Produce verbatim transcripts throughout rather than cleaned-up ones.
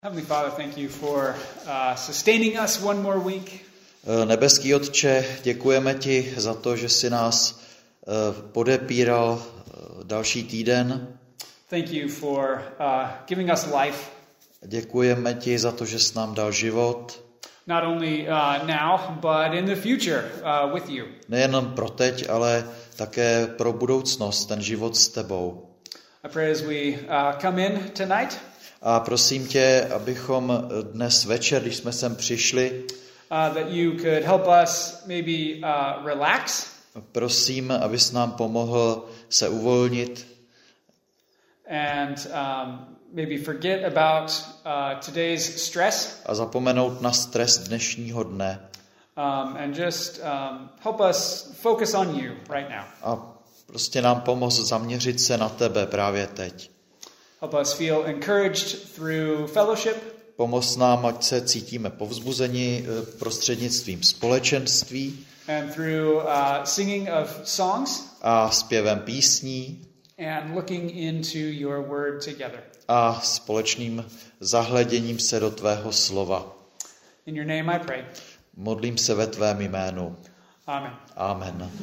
Heavenly Father, thank you for uh, sustaining us one more week. Nebeský Otče, děkujeme ti za to, že jsi nás uh, podepíral uh, další týden. Thank you for uh, giving us life. Děkujeme ti za to, že jsi nám dal život. Not only uh, now, but in the future uh, with you. Nejen pro teď, ale také pro budoucnost, ten život s tebou. I pray as we uh, come in tonight. A prosím tě, abychom dnes večer, když jsme sem přišli, Uh, that you could help us maybe uh, relax. Prosím, abys nám pomohl se uvolnit. And um, maybe forget about uh, today's stress. A zapomenout na stres dnešního dne. Um, and just um, help us focus on you right now. A prostě nám pomoct zaměřit se na tebe právě teď. Help us feel encouraged through fellowship. Pomoz nám, ať se cítíme povzbuzeni prostřednictvím společenství And through uh, singing of songs. A zpěvem písní. And looking into your word together. A společným zahleděním se do tvého slova. In your name I pray. Modlím se ve tvém jménu. Amen. Amen.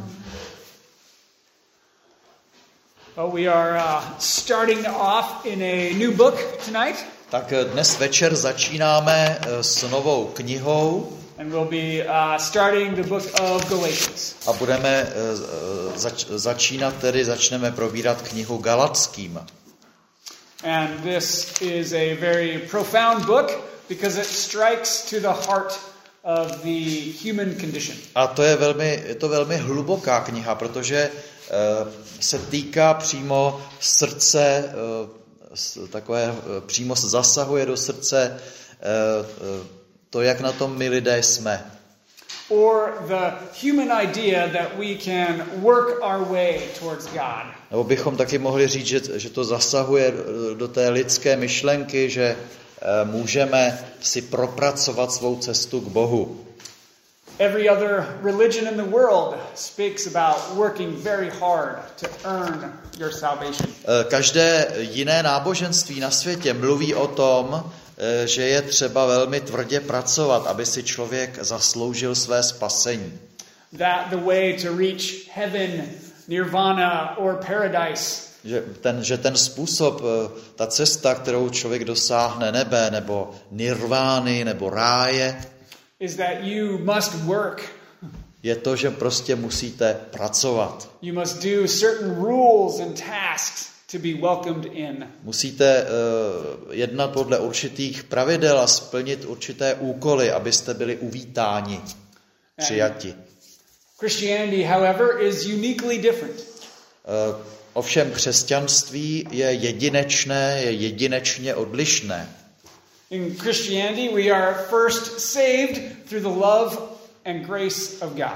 Well, we are uh, starting off in a new book tonight. Tak dnes večer začínáme s novou knihou. And we'll be uh, starting the book of Galatians. A budeme uh, zač- začínat tedy, začneme probírat knihu Galatským. And this is a very profound book because it strikes to the heart of the human condition. A to je velmi, je to velmi hluboká kniha, protože uh, se týká přímo srdce, uh, takové, uh, přímo zasahuje do srdce uh, uh, to, jak na tom my lidé jsme. Or the human idea that we can work our way towards God. Nebo bychom taky mohli říct, že, že to zasahuje do té lidské myšlenky, že uh, můžeme si propracovat svou cestu k Bohu. Every other religion in the world speaks about working very hard to earn your salvation. Každé jiné náboženství na světě mluví o tom, že je třeba velmi tvrdě pracovat, aby si člověk zasloužil své spasení. That the way to reach heaven, nirvana or paradise. Že ten, že ten způsob, ta cesta, kterou člověk dosáhne nebe, nebo nirvány, nebo ráje, is that you must work. Je to, že prostě musíte pracovat. You must do certain rules and tasks to be welcomed in. Musíte uh, jednat podle určitých pravidel a splnit určité úkoly, abyste byli uvítáni, přijati. Christianity, however, is uniquely different. Uh, ovšem křesťanství je jedinečné, je jedinečně odlišné. In Christianity, we are first saved through the love and grace of God.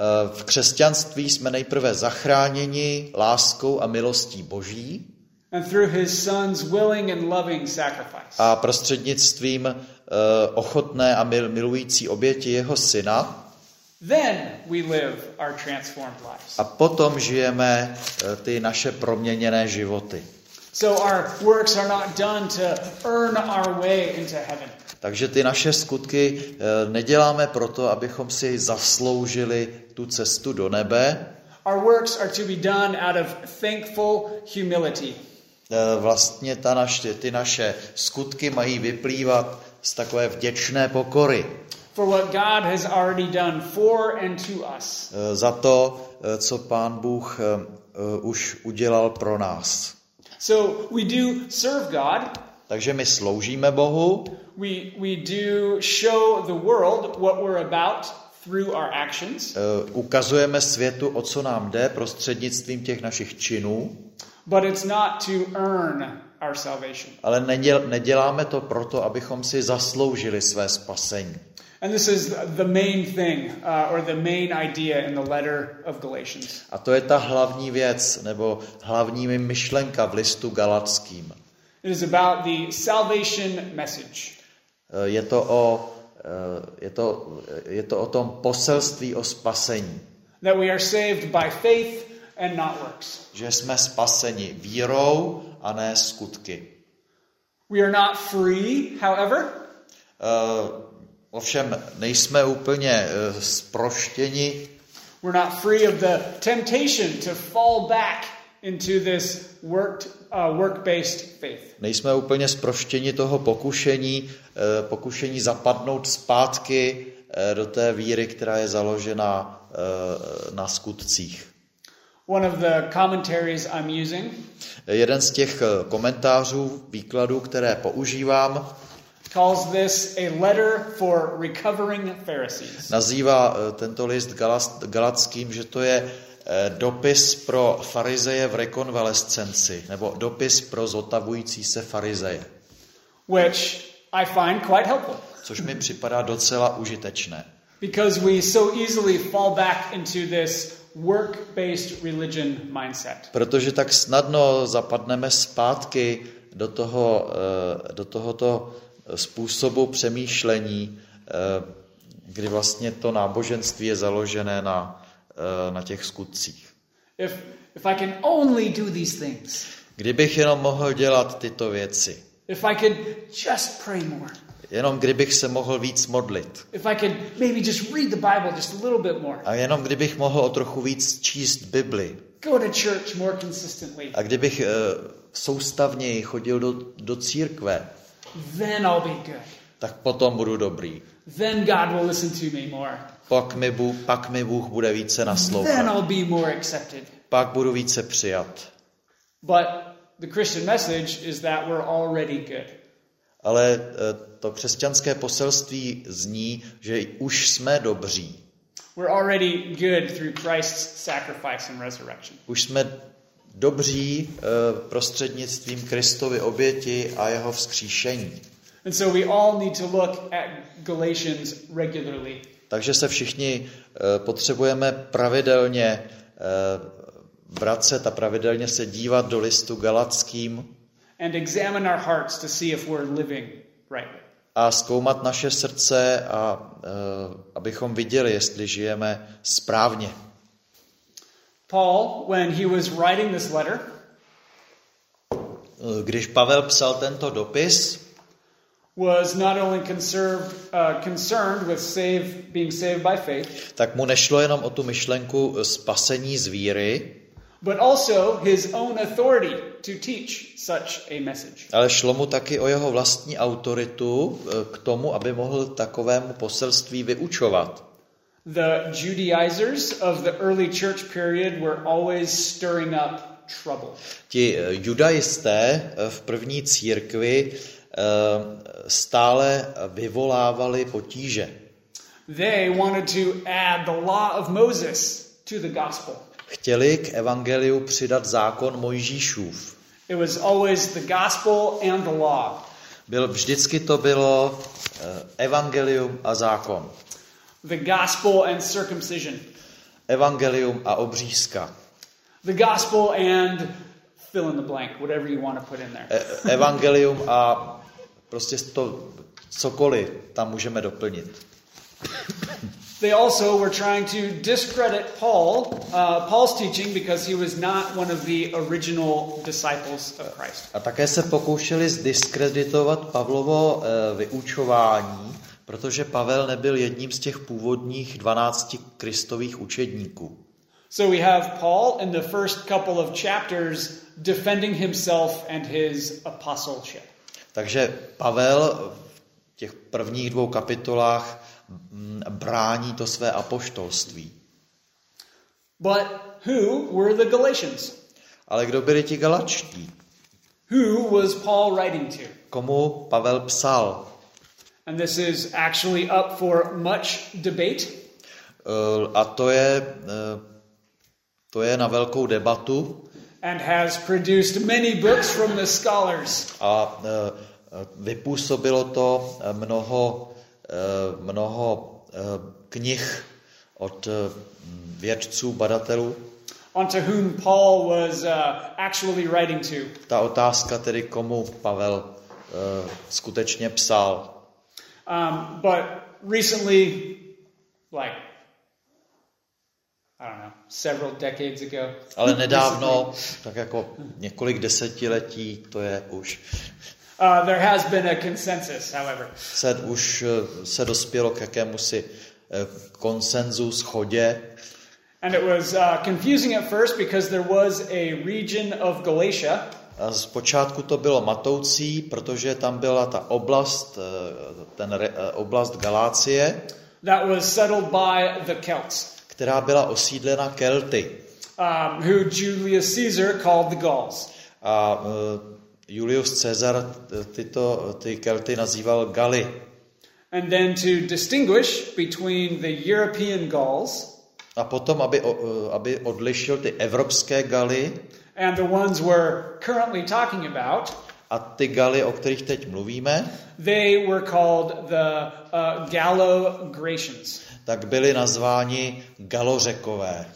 V křesťanství jsme nejprve zachráněni láskou a milostí Boží. And through his son's willing and loving sacrifice. A prostřednictvím uh, ochotné a mil, milující oběti jeho syna. Then we live our transformed lives. A potom žijeme uh, ty naše proměněné životy. So our works are not done to earn our way into heaven. Takže ty naše skutky neděláme proto, abychom si zasloužili tu cestu do nebe. Our works are to be done out of thankful humility. Vlastně ta naše, ty naše skutky mají vyplývat z takové vděčné pokory. For what God has already done for and to us. Za to, co Pán Bůh už udělal pro nás. So we do serve God. Takže my sloužíme Bohu. We we do show the world what we're about through our actions. Uh, ukazujeme světu, o co nám jde prostřednictvím těch našich činů. But it's not to earn our salvation. Ale neděl, neděláme to proto, abychom si zasloužili své spasení. And this is the main thing, uh, or the main idea in the letter of Galatians. A to je ta hlavní věc, nebo hlavní myšlenka v listu Galatským. It is about the salvation message. Je to o, je to, je to o tom poselství o spasení. That we are saved by faith and not works. Že jsme spaseni vírou a ne skutky. We are not free, however. Uh, ovšem nejsme úplně uh, zproštěni. We're not free of the temptation to fall back into this worked, uh, work-based faith. Nejsme úplně zproštěni toho pokušení, uh, pokušení zapadnout zpátky uh, do té víry, která je založena uh, na skutcích. One of the commentaries I'm using Jeden z těch komentářů, výkladů, které používám, calls this a letter for recovering Pharisees. Nazývá tento list Galatským, že to je dopis pro farizeje v rekonvalescenci, nebo dopis pro zotavující se farizeje. Which I find quite helpful. Což mi připadá docela užitečné. Because we so easily fall back into this work-based religion mindset. Protože tak snadno zapadneme zpátky do toho, do tohoto způsobu přemýšlení, kdy vlastně to náboženství je založené na, na těch skutcích. If, if I can only do these things. Kdybych jenom mohl dělat tyto věci. If I could just pray more. Jenom kdybych se mohl víc modlit. If I could maybe just read the Bible just a little bit more. A jenom kdybych mohl o trochu víc číst Bibli. Go to church more consistently. A kdybych uh, soustavněji chodil do, do církve. Then I'll be good. Tak potom budu dobrý. Then God will listen to me more. Pak mi Bůh, pak mi Bůh bude více naslouchat. Then I'll be more accepted. Pak budu více přijat. But the Christian message is that we're already good. Ale to křesťanské poselství zní, že už jsme dobří. We're already good through Christ's sacrifice and resurrection. Už jsme dobří prostřednictvím Kristovy oběti a jeho vzkříšení. And so we all need to look at Galatians regularly. Takže se všichni potřebujeme pravidelně vracet a pravidelně se dívat do listu Galatským and examine our hearts to see if we're living rightly. A zkoumat naše srdce a uh, abychom viděli, jestli žijeme správně. Paul, when he was writing this letter, když Pavel psal tento dopis, was not only conserved, uh, concerned with save, being saved by faith, tak mu nešlo jenom o tu myšlenku spasení z víry, but also his own authority to teach such a message. Ale šlo mu taky o jeho vlastní autoritu k tomu, aby mohl takovému poselství vyučovat. The Judaizers of the early church period were always stirring up trouble. Ti judaisté v první církvi stále vyvolávali potíže. They wanted to add the law of Moses to the gospel. Chtěli k evangeliu přidat zákon Mojžíšův. It was always the gospel and the law. Byl, vždycky to bylo evangelium a zákon. The gospel and circumcision. Evangelium a obřízka. The gospel and fill in the blank, whatever you want to put in there. E- evangelium a prostě to cokoliv tam můžeme doplnit. They also were trying to discredit Paul, uh, Paul's teaching because he was not one of the original disciples of Christ. A také se pokoušeli zdiskreditovat Pavlovo uh, vyučování, protože Pavel nebyl jedním z těch původních dvanácti kristových učedníků. So we have Paul in the first couple of chapters defending himself and his apostleship. Takže Pavel v těch prvních dvou kapitolách brání to své apoštolství. But who were the Galatians? Ale kdo byli ti Galačtí? Who was Paul writing to? Komu Pavel psal? And this is actually up for much debate. A to je, to je na velkou debatu. And has produced many books from the scholars. A vypůsobilo to mnoho mnoho knih od vědců, badatelů. Onto whom Paul was uh, actually writing to. Ta otázka tedy, komu Pavel uh, skutečně psal. Um, but recently, like, I don't know, several decades ago. Ale nedávno, tak jako několik desetiletí, to je už. Uh, there has been a consensus, however. Se, už se dospělo k jakémusi konsenzu, shodě. And it was uh, confusing at first because there was a region of Galatia. A zpočátku to bylo matoucí, protože tam byla ta oblast, ten oblast Galácie, that was settled by the Celts, která byla osídlena Kelty. Um, who Julius Caesar called the Gauls. A uh, Julius Caesar tyto ty Kelty nazýval Galy. And then to distinguish between the European Gauls, a potom, aby, aby odlišil ty evropské Galy, and the ones we're currently talking about, a ty Galy, o kterých teď mluvíme, they were called the uh, Gallo-Gratians. Tak byli nazváni Galořekové.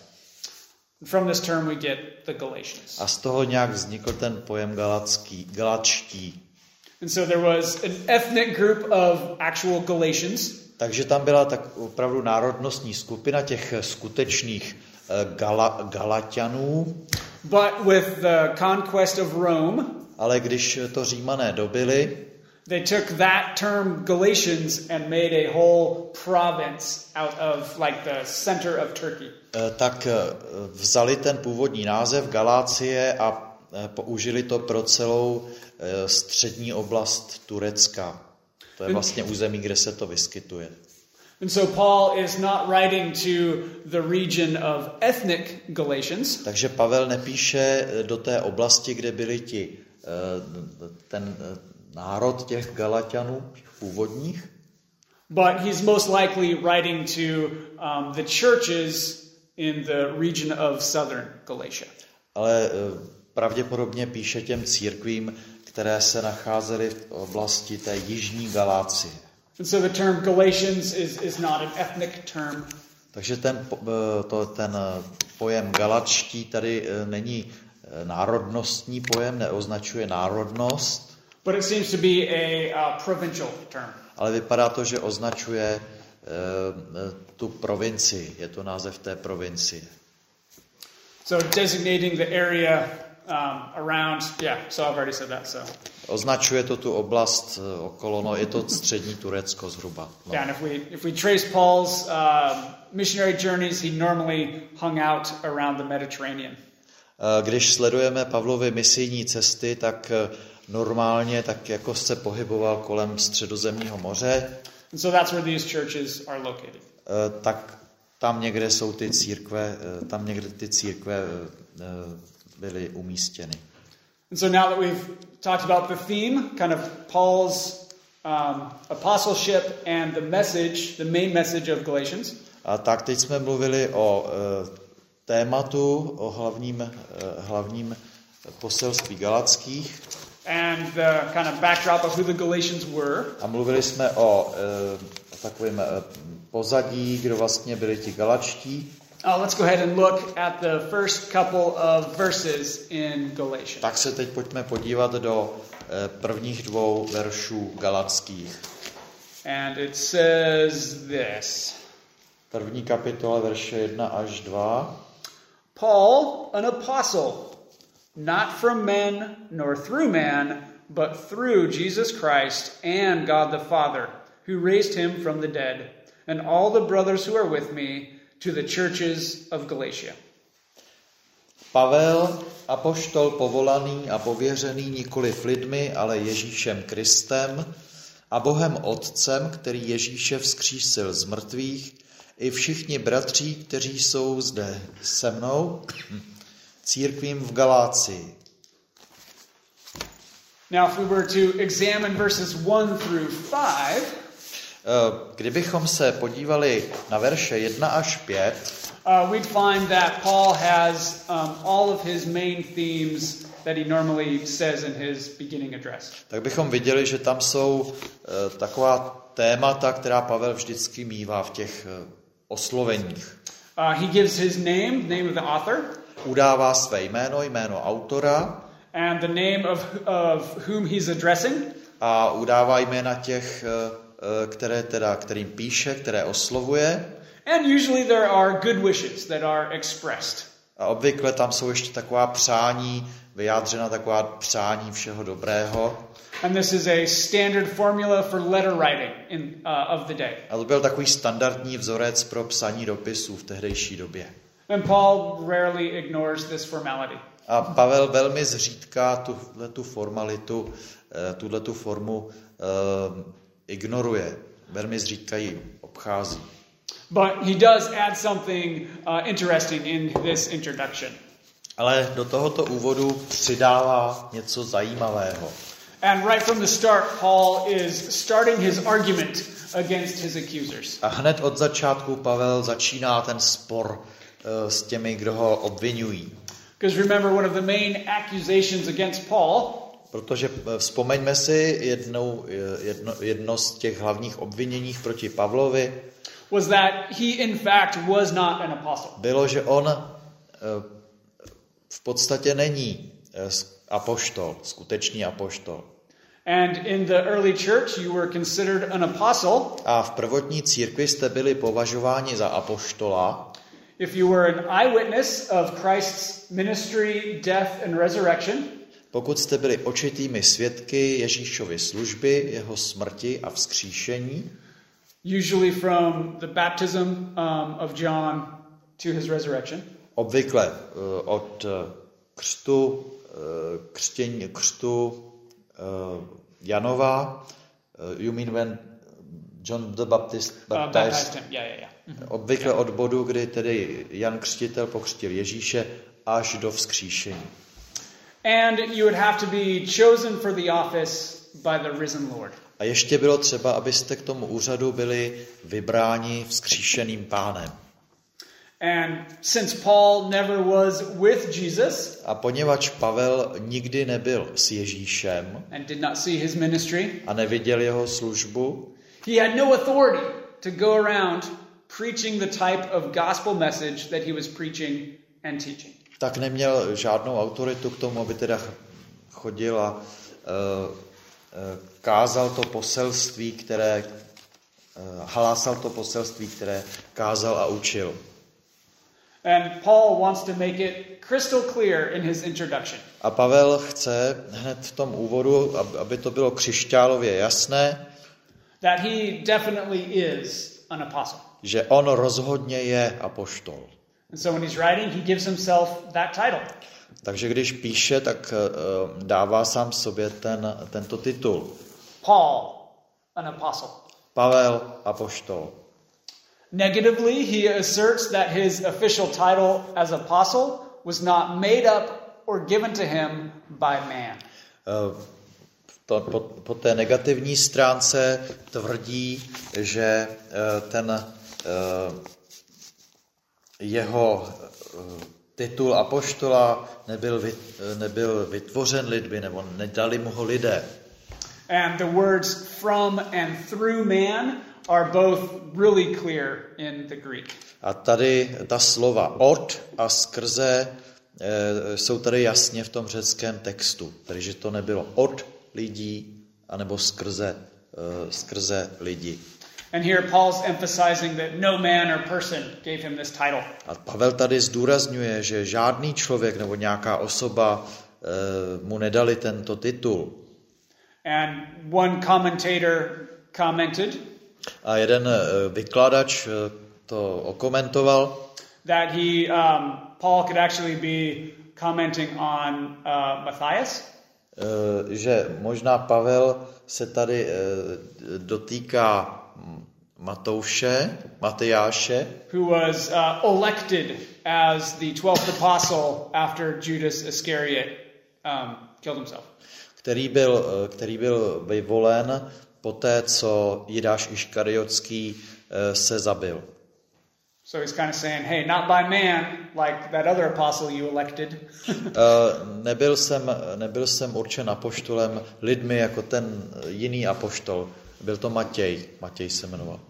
From this term we get the Galatians. A z toho nějak vznikl ten pojem galacký, galačtí. And so there was an ethnic group of actual Galatians. Takže tam byla tak opravdu národnostní skupina těch skutečných Gala, Galatianů. But with the conquest of Rome, ale když to Římané dobili, they took that term Galatians and made a whole province out of like the center of Turkey. Tak vzali ten původní název Galácie a použili to pro celou střední oblast Turecka. To je vlastně území, kde se to vyskytuje. And so Paul is not writing to the region of ethnic Galatians. Takže Pavel nepíše do té oblasti, kde byli ti ten národ těch Galatianů původních. But he's most likely writing to um, the churches in the region of southern Galatia. Ale pravděpodobně píše těm církvím, které se nacházely v oblasti té jižní Galácie. And so the term Galatians is, is not an ethnic term. Takže ten, to, ten pojem galačtí tady není národnostní pojem, neoznačuje národnost. But it seems to be a uh, provincial term. Ale vypadá to, že označuje uh, tu provincii. Je to název té provincie. So designating the area um, around, yeah, so I've already said that, so. Označuje to tu oblast okolo, no je to střední Turecko zhruba. No. Yeah, and if we if we trace Paul's uh, missionary journeys, he normally hung out around the Mediterranean. Když sledujeme Pavlovy misijní cesty, tak normálně tak jako se pohyboval kolem Středozemního moře. And so that's where these churches are located. Tak tam někde jsou ty církve, tam někde ty církve byly umístěny. And so now that we've talked about the theme, kind of Paul's um, apostleship and the message, the main message of Galatians. A tak teď jsme mluvili o uh, tématu, o hlavním, uh, hlavním poselství galackých. And the kind of backdrop of who the Galatians were. A mluvili jsme o uh, takovém uh, pozadí, kdo vlastně byli ti galačtí. Uh, let's go ahead and look at the first couple of verses in Galatians. Tak se teď pojďme podívat do uh, prvních dvou veršů galackých. And it says this. První kapitola, verše jedna až dva. Paul, an apostle, not from men nor through man, but through Jesus Christ and God the Father, who raised him from the dead, and all the brothers who are with me, to the churches of Galatia. Pavel, apoštol povolaný a pověřený nikoliv lidmi, ale Ježíšem Kristem a Bohem Otcem, který Ježíše vzkřísil z mrtvých, i všichni bratři, kteří jsou zde se mnou, církvím v Galácii. Now, if we were to examine verses one through five, kdybychom se podívali na verše jedna až pět, uh, we'd find that Paul has um, all of his main themes that he normally says in his beginning address. Tak bychom viděli, že tam jsou uh, taková témata, která Pavel vždycky mívá v těch uh, osloveních. Uh, he gives his name, name of the author. Udává své jméno, jméno autora. And the name of, of whom he's addressing. A udává jména těch, které teda, kterým píše, které oslovuje. And usually there are good wishes that are expressed. A obvykle tam jsou ještě taková přání, vyjádřena taková přání všeho dobrého. And this is a standard formula for letter writing in, uh, of the day. A to byl takový standardní vzorec pro psaní dopisů v tehdejší době. And Paul rarely ignores this formality. A Pavel velmi zřídka tuhletu formalitu, tuhletu formu uh, ignoruje. Velmi zřídka ji obchází. But he does add something uh, interesting in this introduction. Ale do tohoto úvodu přidává něco zajímavého. And right from the start, Paul is starting his argument against his accusers. A hned od začátku Pavel začíná ten spor uh, s těmi, kdo ho obvinují. Because remember, one of the main accusations against Paul, protože vzpomeňme si jednou, jedno, jedno z těch hlavních obvinění proti Pavlovi, was that he in fact was not an apostle. Bylo, že on uh, v podstatě není uh, apoštol, skutečný apoštol. And in the early church you were considered an apostle. A v prvotní církvi jste byli považováni za apoštola. If you were an eyewitness of Christ's ministry, death and resurrection. Pokud jste byli očitými svědky Ježíšovy služby, jeho smrti a vzkříšení. Usually from the baptism um, of John to his resurrection. Obvykle uh, od uh, křtu, uh, křtění, křtu uh, Janova, uh, you mean when John the Baptist baptized, uh, baptized him. Yeah, yeah, yeah. Mm-hmm. Obvykle yeah. Od bodu, kdy tedy Jan Křtitel pokřtil Ježíše, až do vzkříšení. And you would have to be chosen for the office by the risen Lord. A ještě bylo třeba, abyste k tomu úřadu byli vybráni vzkříšeným Pánem. And since Paul never was with Jesus, a poněvadž Pavel nikdy nebyl s Ježíšem and did not see his ministry, a neviděl jeho službu, he had no authority to go around preaching the type of gospel message that he was preaching and teaching. Tak neměl žádnou autoritu k tomu, aby teda chodil a uh, uh, kázal to poselství, které uh, hlásal to poselství, které kázal a učil. And Paul wants to make it crystal clear in his introduction. A Pavel chce hned v tom úvodu, aby to bylo křišťálově jasné, that he definitely is an apostle. Že on rozhodně je apoštol. And so when he's writing, he gives himself that title. Takže když píše, tak uh, dává sám sobě ten, tento titul. Paul, an apostle. Pavel, apoštol. Negatively, he asserts that his official title as apostle was not made up or given to him by man. Uh, to, po, po té negativní stránce tvrdí, že uh, ten uh, jeho uh, titul apoštola nebyl, vyt, nebyl vytvořen lidmi, nebo nedali mu ho lidé. And the words from and through man are both really clear in the Greek. A tady ta slova od a skrze e, jsou tady jasně v tom řeckém textu. Tedy, že to nebylo od lidí, anebo skrze, e, skrze lidi. And here Paul's emphasizing that no man or person gave him this title. A Pavel tady zdůrazňuje, že žádný člověk nebo nějaká osoba e, mu nedali tento titul. And one commentator commented, a jeden vykladač to okomentoval, that he um, Paul could actually be commenting on uh, Matthias, e, že možná Pavel se tady e, dotýká Matouše, Matyáše, who was uh, elected as the twelfth apostle after Judas Iscariot um, killed himself. Který byl, který byl vyvolen poté, co Jidáš Iškariotský se zabil. So he's kind of saying, hey, not by man, like that other apostle you elected. nebyl jsem, nebyl jsem určen apoštolem lidmi jako ten jiný apoštol. Byl to Matěj. Matěj se jmenoval.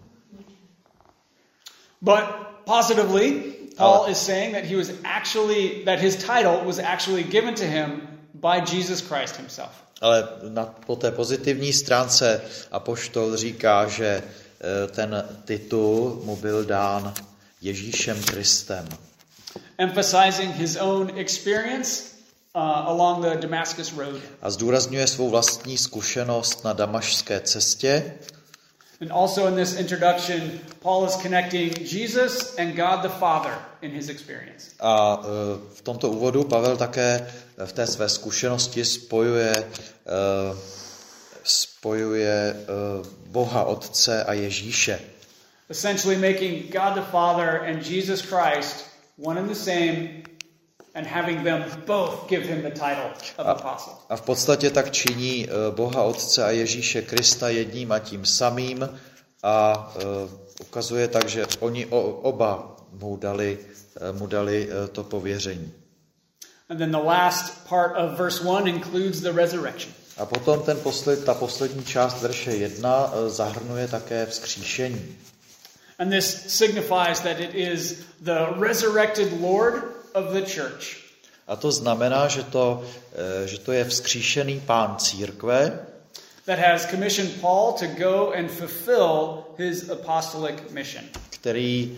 But positively, Paul is saying that he was actually, that his title was actually given to him by Jesus Christ himself. Ale na, po té pozitivní stránce apoštol říká, že ten titul mu byl dán Ježíšem Kristem. emphasizing his own experience uh, along the Damascus road. A zdůrazňuje svou vlastní zkušenost na damašské cestě. And also in this introduction, Paul is connecting Jesus and God the Father in his experience. A uh, v tomto úvodu Pavel také v té své zkušenosti spojuje uh, spojuje uh, Boha Otce a Ježíše. Essentially making God the Father and Jesus Christ one and the same and having them both give him the title of apostle. A v podstatě tak činí uh, Boha Otce a Ježíše Krista jedním a tím samým a uh, ukazuje tak, že oni o, oba mu dali, uh, mu dali uh, to pověření. And then the last part of verse one includes the resurrection. A potom ten posled, ta poslední část verše jedna uh, zahrnuje také vzkříšení. And this signifies that it is the resurrected Lord of the church. A to znamená, že to, že to je vzkříšený Pán církve, that has commissioned Paul to go and fulfill his apostolic mission. Který,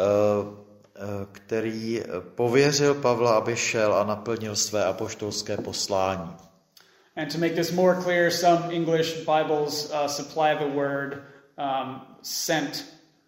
který pověřil Pavla, aby šel a naplnil své apoštolské poslání. And to make this more clear, some English Bibles uh, supply the word um, sent.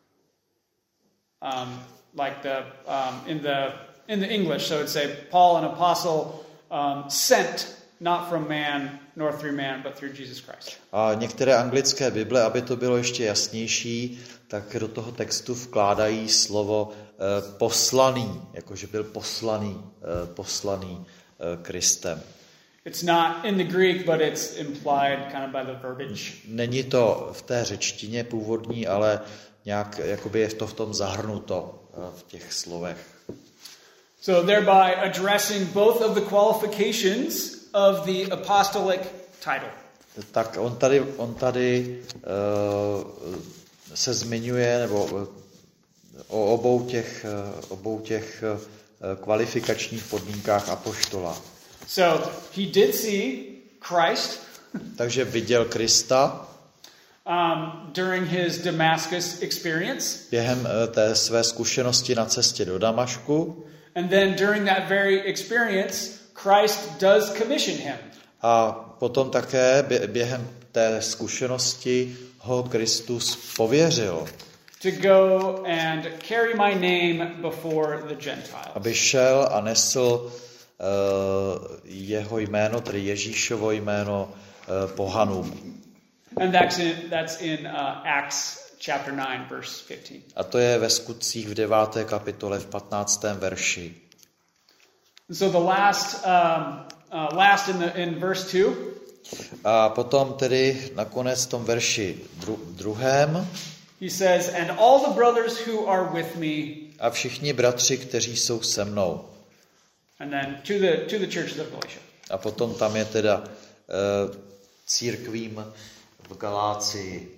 Um, like the um, in the in the English, so it'd say Paul, an apostle, um, sent not from man nor through man, but through Jesus Christ. A některé anglické Bible, aby to bylo ještě jasnější, tak do toho textu vkládají slovo uh, poslaný, jakože byl poslaný, uh, poslaný uh, Kristem. It's not in the Greek, but it's implied kind of by the verbiage. Není to v té řečtině původní, ale nějak jakoby je to v tom zahrnuto v těch slovech. So thereby addressing both of the qualifications of the apostolic title. Tak on tady, on tady uh, se zmiňuje nebo uh, o obou těch, uh, obou těch uh, kvalifikačních podmínkách apoštola. So he did see Christ. Takže viděl Krista. Um, during his Damascus experience. Během té své zkušenosti na cestě do Damašku. And then during that very experience, Christ does commission him. A potom také během té zkušenosti ho Kristus pověřil. To go and carry my name before the Gentiles. Aby šel a nesl uh, jeho jméno, tedy Ježíšovo jméno uh, pohanům. And that's in, that's in uh, Acts chapter nine, verse fifteen. A to je ve Skutcích v deváté kapitole v patnáctém verši. And so the last, um, uh, last in, the, in verse two. A potom tedy nakonec v tom verši dru, druhém. He says, and all the brothers who are with me. A všichni bratři, kteří jsou se mnou. And then to the to the churches of Galatia. A potom tam je teda uh, církvím v Galácii.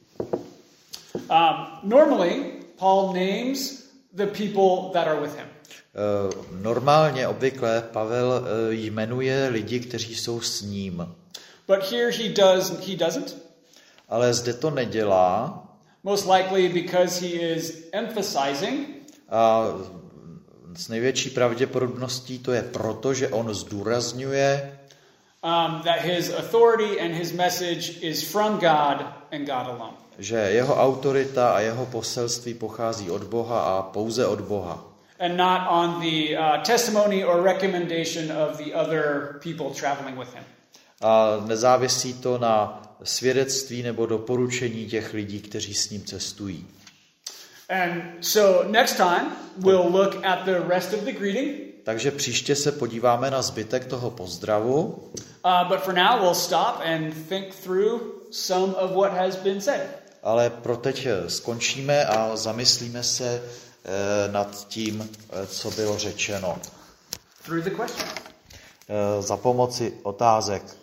Um, normally, Paul names the people that are with him. Uh, normálně, obvykle, Pavel uh, jmenuje lidi, kteří jsou s ním. But here he does, he doesn't. Ale zde to nedělá. Most likely because he is emphasizing. A s největší pravděpodobností to je proto, že on zdůrazňuje, Um, that his authority and his message is from God and God alone. Že jeho autorita a jeho poselství pochází od Boha a pouze od Boha. And not on the uh, testimony or recommendation of the other people traveling with him. A nezávisí to na svědectví nebo doporučení těch lidí, kteří s ním cestují. And so next time we'll look at the rest of the greeting. Takže příště se podíváme na zbytek toho pozdravu. Uh, but for now we'll stop and think through some of what has been said. Ale pro teď skončíme a zamyslíme se eh, nad tím, eh, co bylo řečeno. Through the question. Eh, za pomoci otázek.